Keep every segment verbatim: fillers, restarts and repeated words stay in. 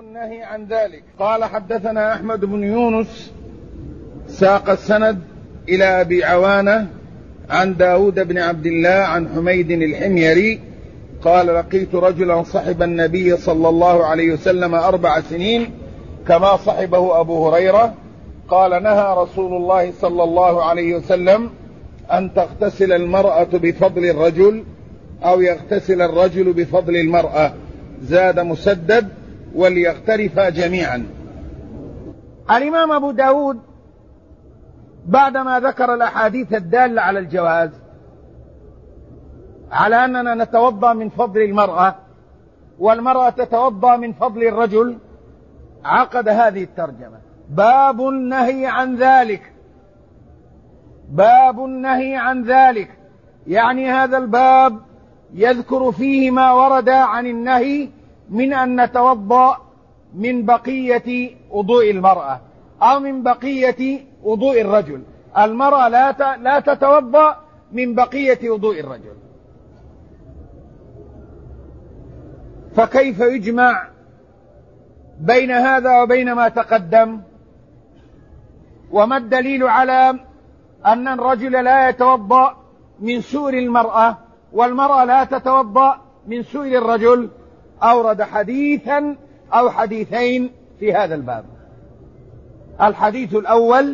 النهي عن ذلك. قال حدثنا أحمد بن يونس ساق السند إلى أبي عوانة عن داود بن عبد الله عن حميد الحميري قال لقيت رجلا صحب النبي صلى الله عليه وسلم أربع سنين كما صحبه أبو هريرة. قال نهى رسول الله صلى الله عليه وسلم أن تغتسل المرأة بفضل الرجل أو يغتسل الرجل بفضل المرأة. زاد مسدد وليغترفا جميعا. الإمام أبو داود بعدما ذكر الأحاديث الدالة على الجواز على أننا نتوضأ من فضل المرأة والمرأة تتوضأ من فضل الرجل عقد هذه الترجمة: باب النهي عن ذلك. باب النهي عن ذلك يعني هذا الباب يذكر فيه ما ورد عن النهي من أن نتوضأ من بقية وضوء المرأة أو من بقية وضوء الرجل. المرأة لا لا تتوضأ من بقية وضوء الرجل. فكيف يجمع بين هذا وبين ما تقدم؟ وما الدليل على أن الرجل لا يتوضأ من سؤر المرأة والمرأة لا تتوضأ من سؤر الرجل؟ أورد حديثا أو حديثين في هذا الباب. الحديث الأول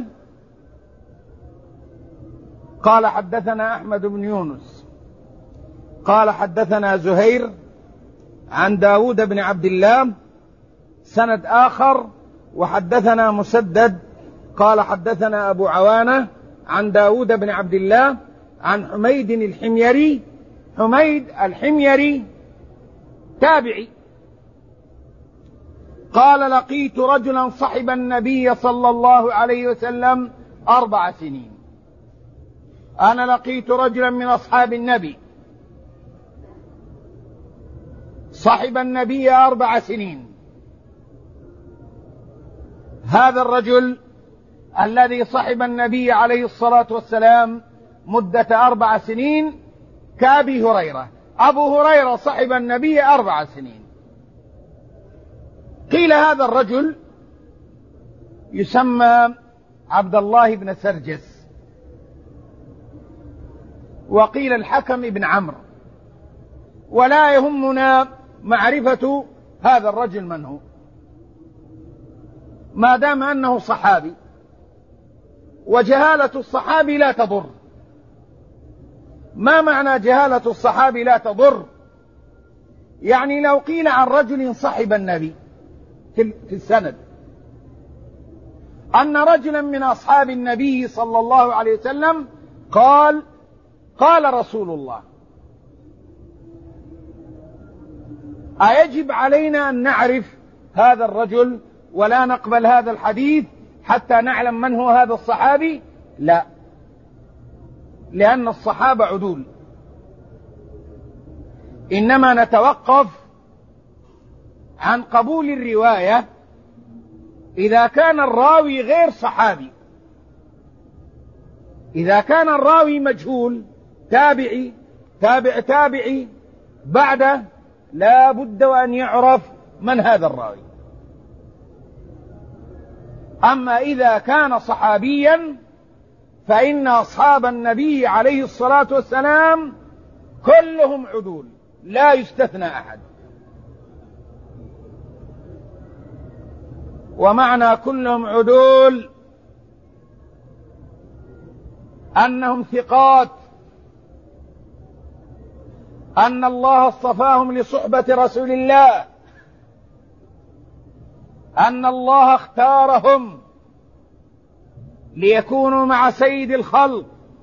قال حدثنا أحمد بن يونس قال حدثنا زهير عن داود بن عبد الله سند آخر وحدثنا مسدد قال حدثنا أبو عوانة عن داود بن عبد الله عن حميد الحميري. حميد الحميري تابعي قال لقيت رجلا صحب النبي صلى الله عليه وسلم أربع سنين. أنا لقيت رجلا من أصحاب النبي صحب النبي أربع سنين. هذا الرجل الذي صحب النبي عليه الصلاة والسلام مدة أربع سنين كأبي هريرة. أبو هريرة صحب النبي أربع سنين. قيل هذا الرجل يسمى عبد الله بن سرجس وقيل الحكم بن عمرو، ولا يهمنا معرفة هذا الرجل من هو ما دام أنه صحابي، وجهالة الصحابي لا تضر. ما معنى جهالة الصحابي لا تضر؟ يعني لو قيل عن رجل صحب النبي في السند أن رجلا من أصحاب النبي صلى الله عليه وسلم قال قال رسول الله، أيجب علينا أن نعرف هذا الرجل ولا نقبل هذا الحديث حتى نعلم من هو هذا الصحابي؟ لا، لأن الصحابة عدول. إنما نتوقف عن قبول الرواية إذا كان الراوي غير صحابي. إذا كان الراوي مجهول تابعي تابع تابعي بعده لا بد وأن يعرف من هذا الراوي. أما إذا كان صحابيا فإن أصحاب النبي عليه الصلاة والسلام كلهم عدول لا يستثنى أحد. ومعنى كلهم عدول أنهم ثقات، أن الله اصطفاهم لصحبة رسول الله، أن الله اختارهم ليكونوا مع سيد الخلق،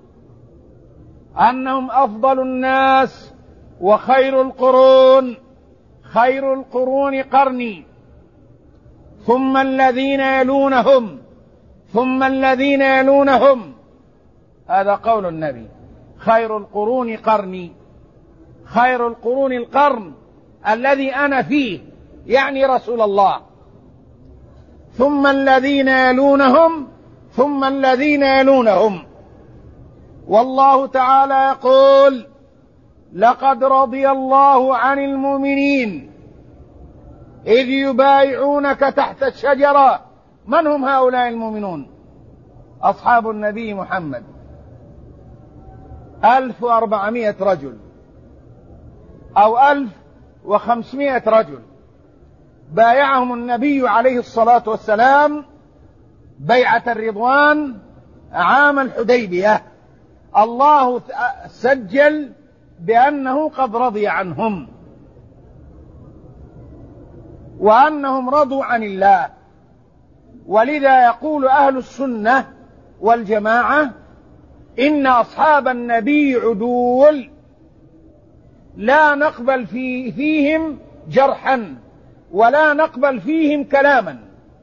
أنهم أفضل الناس وخير القرون خير القرون قرني ثم الذين يلونهم ثم الذين يلونهم. هذا قول النبي: خير القرون قرني. خير القرون القرن الذي أنا فيه، يعني رسول الله. ثم الذين يلونهم ثم الذين يلونهم. والله تعالى يقول: لقد رضي الله عن المؤمنين إذ يبايعونك تحت الشجرة. من هم هؤلاء المؤمنون؟ أصحاب النبي محمد، ألف وأربعمائة رجل أو ألف وخمسمائة رجل بايعهم النبي عليه الصلاة والسلام بيعة الرضوان عام الحديبية. الله سجل بأنه قد رضي عنهم وأنهم رضوا عن الله. ولذا يقول أهل السنة والجماعة إن أصحاب النبي عدول لا نقبل في فيهم جرحا ولا نقبل فيهم كلاما،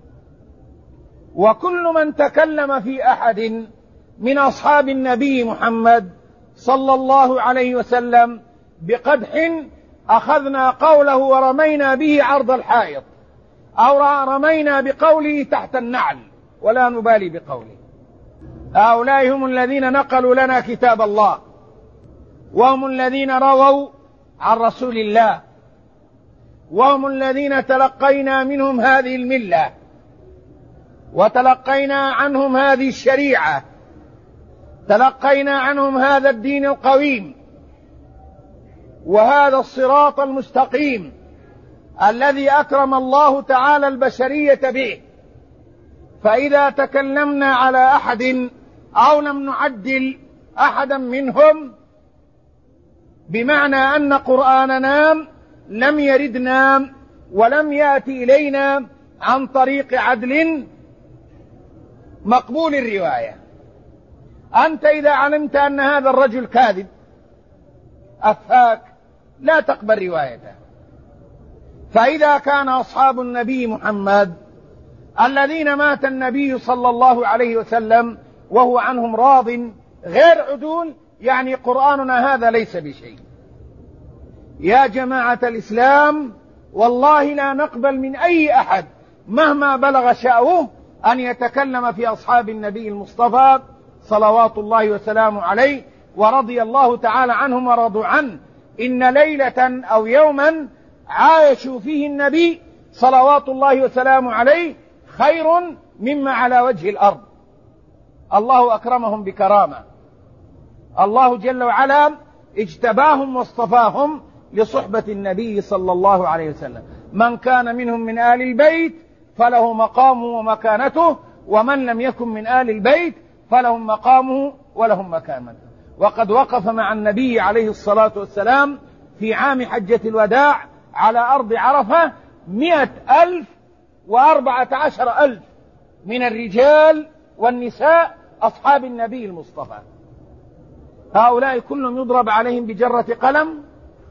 وكل من تكلم في أحد من أصحاب النبي محمد صلى الله عليه وسلم بقدح أخذنا قوله ورمينا به عرض الحائط، أو رمينا بقوله تحت النعل، ولا نبالي بقوله. هؤلاء هم الذين نقلوا لنا كتاب الله، وهم الذين رووا عن رسول الله، وهم الذين تلقينا منهم هذه الملة وتلقينا عنهم هذه الشريعة، تلقينا عنهم هذا الدين القويم وهذا الصراط المستقيم الذي أكرم الله تعالى البشرية به. فإذا تكلمنا على أحد أو لم نعدل أحدا منهم بمعنى أن قرآننا لم يردنا ولم يأتي إلينا عن طريق عدل مقبول الرواية. أنت إذا علمت أن هذا الرجل كاذب أفاك لا تقبل روايته. فإذا كان أصحاب النبي محمد الذين مات النبي صلى الله عليه وسلم وهو عنهم راض غير عدول، يعني قرآننا هذا ليس بشيء. يا جماعة الإسلام، والله لا نقبل من أي أحد مهما بلغ شأوه أن يتكلم في أصحاب النبي المصطفى صلوات الله وسلامه عليه ورضي الله تعالى عنهم ورضوا عنه. إن ليلة أو يوما عايشوا فيه النبي صلوات الله وسلامه عليه خير مما على وجه الأرض. الله أكرمهم بكرامة، الله جل وعلا اجتباهم واصطفاهم لصحبة النبي صلى الله عليه وسلم. من كان منهم من آل البيت فله مقامه ومكانته، ومن لم يكن من آل البيت فلهم مقامه ولهم مكانته. وقد وقف مع النبي عليه الصلاة والسلام في عام حجة الوداع على أرض عرفة مئة ألف وأربعة عشر ألف من الرجال والنساء أصحاب النبي المصطفى. هؤلاء كلهم يضرب عليهم بجرة قلم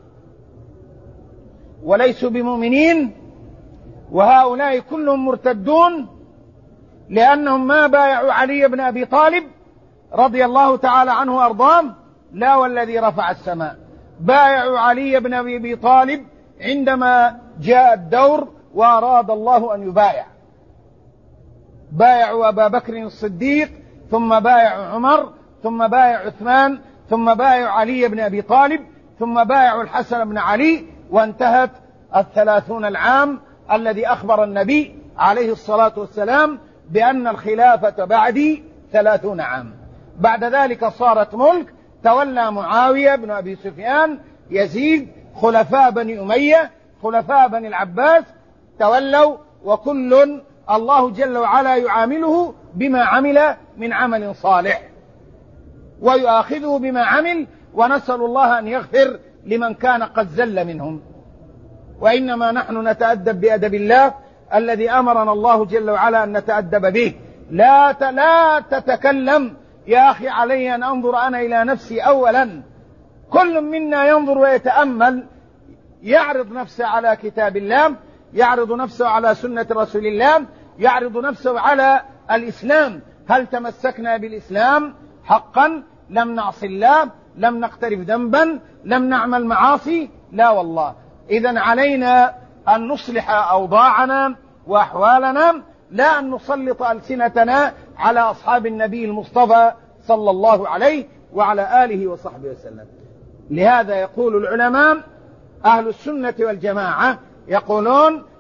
وليسوا بمؤمنين، وهؤلاء كلهم مرتدون لأنهم ما بايعوا علي بن أبي طالب رضي الله تعالى عنه وأرضاه، لا والذي رفع السماء، بايعوا علي بن أبي طالب عندما جاء الدور وأراد الله أن يبايع. بايعوا أبا بكر الصديق، ثم بايعوا عمر، ثم بايعوا عثمان، ثم بايعوا علي بن أبي طالب، ثم بايعوا الحسن بن علي، وانتهت الثلاثون العام الذي أخبر النبي عليه الصلاة والسلام بأن الخلافة بعدي ثلاثون عام. بعد ذلك صارت ملك، تولى معاوية بن أبي سفيان، يزيد، خلفاء بني أمية، خلفاء بني العباس تولوا، وكل الله جل وعلا يعامله بما عمل من عمل صالح ويؤاخذه بما عمل، ونسأل الله أن يغفر لمن كان قد زل منهم. وإنما نحن نتأدب بأدب الله الذي أمرنا الله جل وعلا أن نتأدب به. لا لا تتكلم يا أخي، علي أن أنظر أنا إلى نفسي أولا. كل منا ينظر ويتأمل، يعرض نفسه على كتاب الله، يعرض نفسه على سنة رسول الله، يعرض نفسه على الإسلام. هل تمسكنا بالإسلام حقا؟ لم نعصي الله، لم نقترف ذنبا، لم نعمل معاصي؟ لا والله. إذن علينا أن نصلح أوضاعنا وأحوالنا، لا أن نسلط ألسنتنا على أصحاب النبي المصطفى صلى الله عليه وعلى آله وصحبه وسلم. لهذا يقول العلماء أهل السنة والجماعة يقولون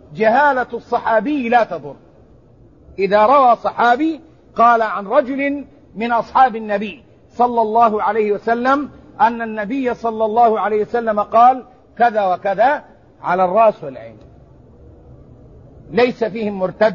جهالة الصحابي لا تضر. إذا روى صحابي قال عن رجل من أصحاب النبي صلى الله عليه وسلم أن النبي صلى الله عليه وسلم قال كذا وكذا، على الرأس والعين، ليس فيهم مرتد،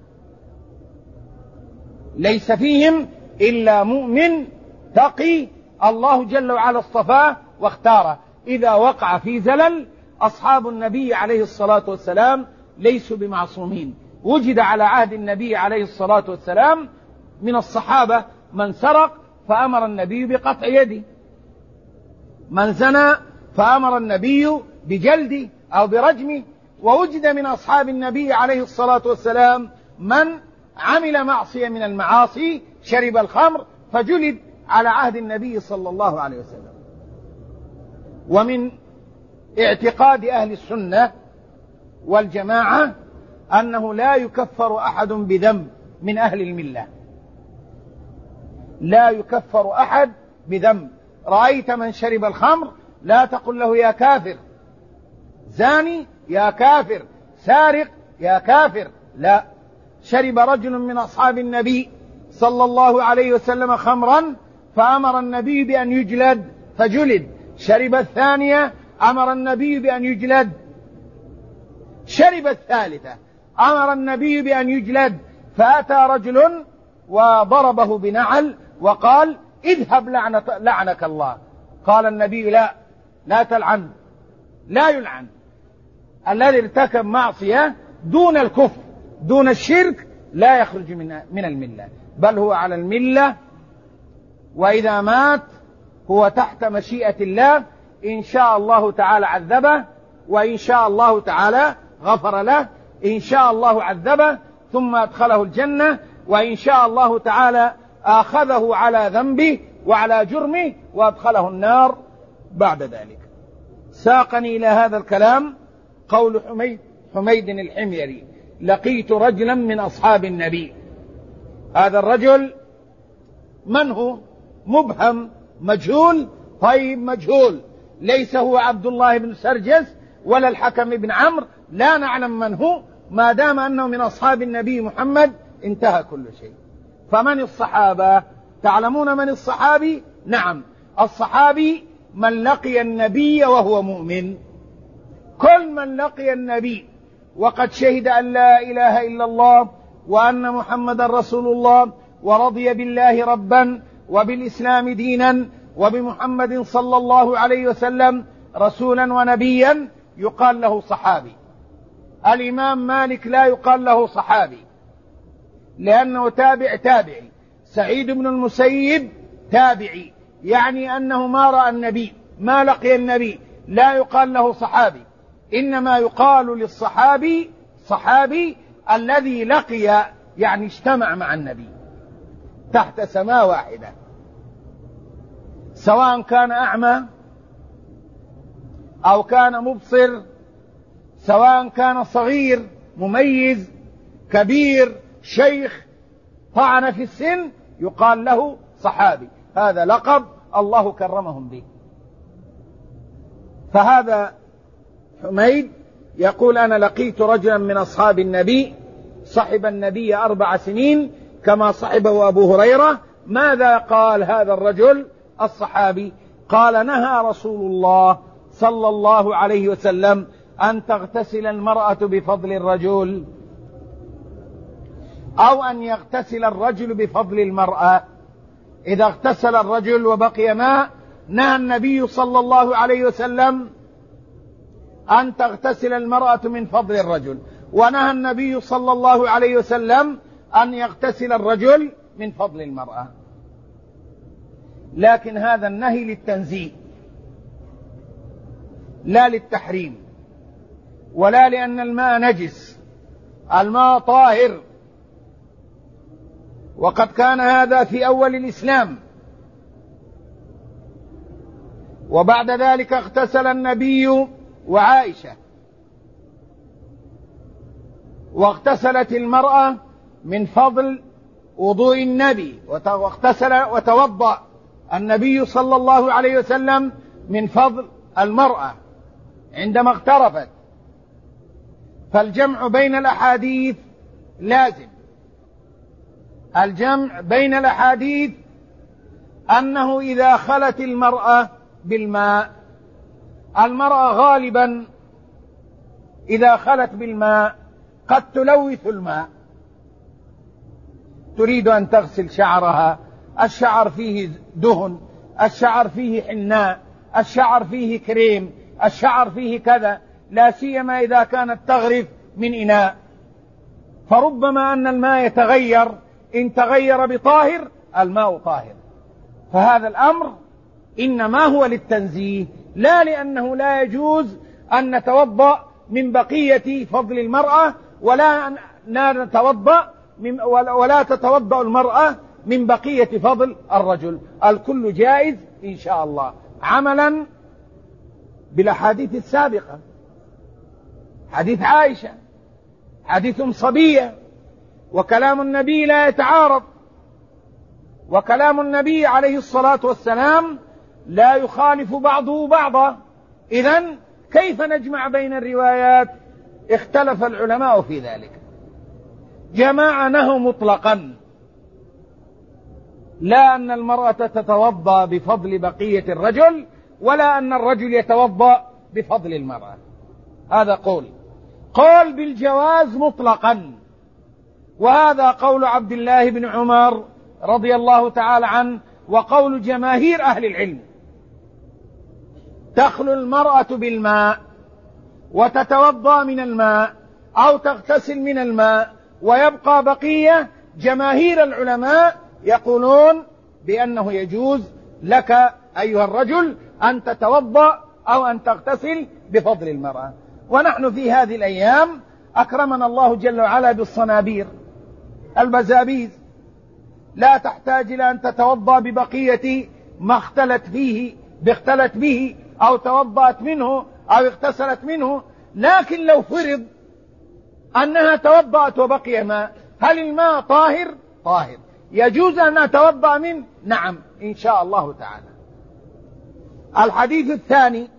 ليس فيهم إلا مؤمن تقي الله جل وعلا اصطفاه واختاره. إذا وقع في زلل أصحاب النبي عليه الصلاة والسلام ليسوا بمعصومين. وجد على عهد النبي عليه الصلاة والسلام من الصحابة من سرق فأمر النبي بقطع يده، من زنى فأمر النبي بجلده أو برجمه، ووجد من أصحاب النبي عليه الصلاة والسلام من عمل معصية من المعاصي، شرب الخمر فجلد على عهد النبي صلى الله عليه وسلم. ومن اعتقاد أهل السنة والجماعة أنه لا يكفر أحد بذنب من أهل الملة، لا يكفر أحد بذنب. رأيت من شرب الخمر لا تقل له يا كافر، زاني يا كافر، سارق يا كافر، لا. شرب رجل من أصحاب النبي صلى الله عليه وسلم خمرا فأمر النبي بأن يجلد فجلد، شرب الثانية أمر النبي بأن يجلد، شرب الثالثة أمر النبي بأن يجلد، فأتى رجل وضربه بنعل وقال اذهب لعنة لعنك الله. قال النبي لا لا تلعن، لا يلعن الذي ارتكب معصية دون الكفر دون الشرك، لا يخرج من من الملة، بل هو على الملة، وإذا مات هو تحت مشيئة الله، إن شاء الله تعالى عذبه، وإن شاء الله تعالى غفر له، إن شاء الله عذبه ثم أدخله الجنة، وإن شاء الله تعالى آخذه على ذنبه وعلى جرمه وأدخله النار بعد ذلك. ساقني إلى هذا الكلام قول حميد, حميد الحميري: لقيت رجلا من أصحاب النبي. هذا الرجل من هو؟ مبهم، مجهول. طيب مجهول، ليس هو عبد الله بن سرجس ولا الحكم بن عمرو، لا نعلم من هو، ما دام أنه من أصحاب النبي محمد انتهى كل شيء. فمن الصحابة؟ تعلمون من الصحابي؟ نعم، الصحابي من لقي النبي وهو مؤمن. كل من لقي النبي وقد شهد أن لا إله إلا الله وأن محمد رسول الله، ورضي بالله ربا وبالإسلام دينا وبمحمد صلى الله عليه وسلم رسولا ونبيا، يقال له صحابي. الإمام مالك لا يقال له صحابي لأنه تابع تابعي. سعيد بن المسيب تابعي، يعني أنه ما رأى النبي، ما لقي النبي، لا يقال له صحابي. إنما يقال للصحابي صحابي الذي لقي، يعني اجتمع مع النبي تحت سماء واحدة، سواء كان أعمى أو كان مبصر، سواء كان صغير مميز كبير شيخ طعن في السن، يقال له صحابي. هذا لقب الله كرمهم به. فهذا حميد يقول: أنا لقيت رجلا من أصحاب النبي صحب النبي أربع سنين كما صحبه أبو هريرة. ماذا قال هذا الرجل الصحابي؟ قال: نهى رسول الله صلى الله عليه وسلم أن تغتسل المرأة بفضل الرجل، أو أن يغتسل الرجل بفضل المرأة. إذا اغتسل الرجل وبقي ماء، نهى النبي صلى الله عليه وسلم أن تغتسل المرأة من فضل الرجل، ونهى النبي صلى الله عليه وسلم أن يغتسل الرجل من فضل المرأة. لكن هذا النهي للتنزيه لا للتحريم، ولا لأن الماء نجس، الماء طاهر. وقد كان هذا في أول الإسلام، وبعد ذلك اغتسل النبي وعائشة، واغتسلت المرأة من فضل وضوء النبي، واغتسل وتوضأ النبي صلى الله عليه وسلم من فضل المرأة عندما اغترفت. فالجمع بين الأحاديث لازم. الجمع بين الأحاديث أنه إذا خلت المرأة بالماء، المرأة غالبا إذا خلت بالماء قد تلوث الماء، تريد أن تغسل شعرها، الشعر فيه دهن، الشعر فيه حناء، الشعر فيه كريم، الشعر فيه كذا، لا سيما إذا كانت تغرف من إناء، فربما أن الماء يتغير، إن تغير بطاهر الماء طاهر. فهذا الأمر إنما هو للتنزيه، لا لأنه لا يجوز أن نتوضأ من بقية فضل المرأة، ولا نتوضأ من ولا تتوضأ المرأة من بقية فضل الرجل. الكل جائز إن شاء الله، عملا بالأحاديث السابقة، حديث عائشة، حديث صبية، وكلام النبي لا يتعارض، وكلام النبي عليه الصلاة والسلام لا يخالف بعضه بعضا. إذن كيف نجمع بين الروايات؟ اختلف العلماء في ذلك. جماعة نهوا مطلقا، لا أن المرأة تتوضأ بفضل بقية الرجل، ولا أن الرجل يتوضأ بفضل المرأة. هذا قول. قول بالجواز مطلقا، وهذا قول عبد الله بن عمر رضي الله تعالى عنه، وقول جماهير أهل العلم. تخلو المرأة بالماء وتتوضأ من الماء أو تغتسل من الماء ويبقى بقية. جماهير العلماء يقولون بأنه يجوز لك أيها الرجل أن تتوضأ أو أن تغتسل بفضل المرأة. ونحن في هذه الأيام أكرمنا الله جل وعلا بالصنابير، البزابيز، لا تحتاج إلى أن تتوضأ ببقية ما اختلت فيه باختلت به أو توضأت منه أو اغتسلت منه. لكن لو فرض أنها توضأت وبقي ماء، هل الماء طاهر؟ طاهر. يجوز أن أتوضأ منه؟ نعم إن شاء الله تعالى. الحديث الثاني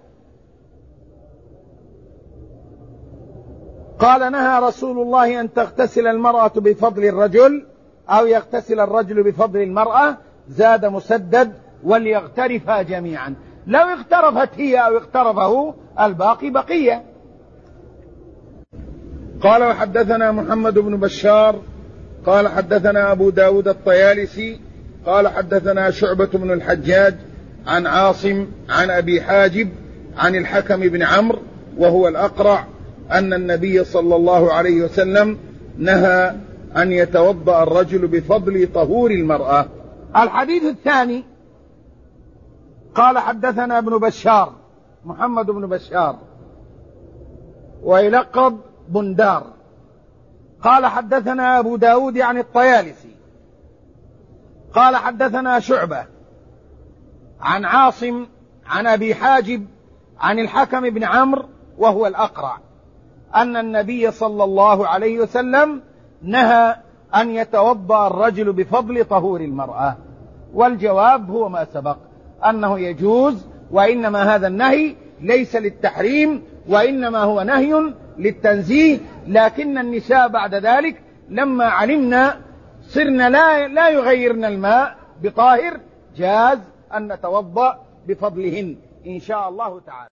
قال: نهى رسول الله أن تغتسل المرأة بفضل الرجل أو يغتسل الرجل بفضل المرأة. زاد مسدد: وليغترفا جميعا. لو اغترفت هي أو اغترفه الباقي بقية. قال: وحدثنا محمد بن بشار قال حدثنا أبو داود الطيالسي قال حدثنا شعبة بن الحجاج عن عاصم عن أبي حاجب عن الحكم بن عمرو وهو الأقرع أن النبي صلى الله عليه وسلم نهى أن يتوضأ الرجل بفضل طهور المرأة. الحديث الثاني قال: حدثنا ابن بشار، محمد بن بشار، ويلقب بندار، قال حدثنا أبو داود عن الطيالسي قال حدثنا شعبة عن عاصم عن أبي حاجب عن الحكم بن عمرو وهو الأقرع أن النبي صلى الله عليه وسلم نهى أن يتوضأ الرجل بفضل طهور المرأة. والجواب هو ما سبق، أنه يجوز، وإنما هذا النهي ليس للتحريم، وإنما هو نهي للتنزيه. لكن النساء بعد ذلك لما علمنا صرنا لا, لا يغيرن الماء بطاهر، جاز أن نتوضأ بفضلهن إن شاء الله تعالى.